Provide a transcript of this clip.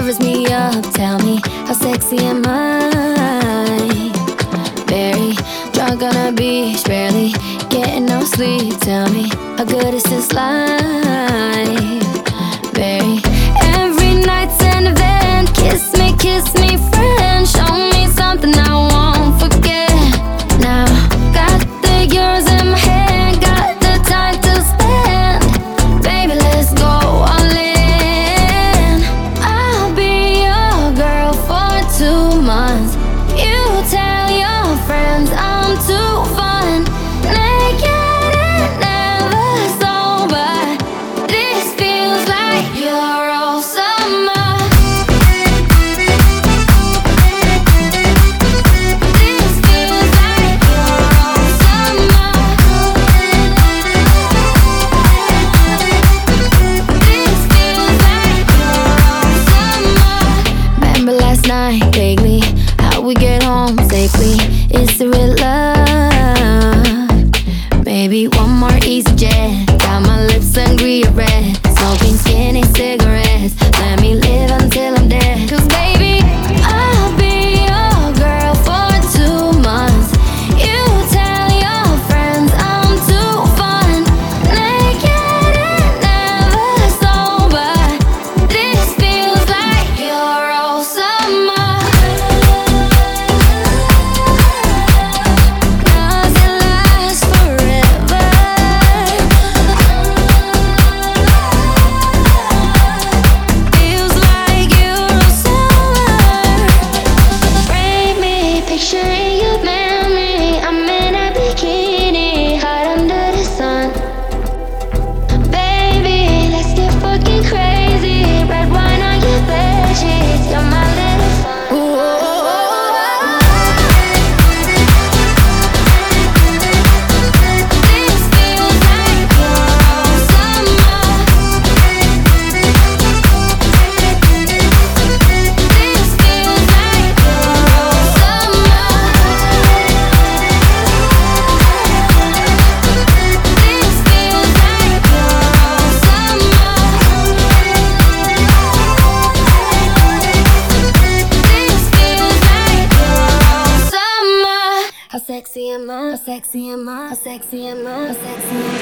covers me up. Tell me, how sexy am I? Very drunk on a beach, barely getting no sleep. Tell me, how good is this life? Very, every night's an event. Kiss me, friend. Show me something I won't forget. Now, got the euros in my hand, got the time to spend. Baby, let's go all in. I'll be your girl for 2 months. You tell your friends I'm too fun. Naked and never sober. This feels like you're all summer. This feels like you're all summer. This feels like you're all summer. Remember last night, vaguely, how we get home safely. Is the real love? Maybe one more easy jet. Got my lips angry red. Smoking skinny cigarettes. Let me live until I'm dead. 'Cause baby, I'll be your girl for 2 months. You tell your friends I'm too fun. Naked and never sober. This feels like you're all summer. 'Cause it lasts forever. Feels like you're all summer. Frame me, picturing your memory. I'm in a bikini, hot under the sun. Baby, let's get fucking crazy. Red wine on your bedsheets, you're my little fun. This feels like you're all summer. This feels like you're all summer. This feels like you're all summer. This feels like you're all summer. How sexy am I? How sexy am I? How sexy am I? How sexy am I?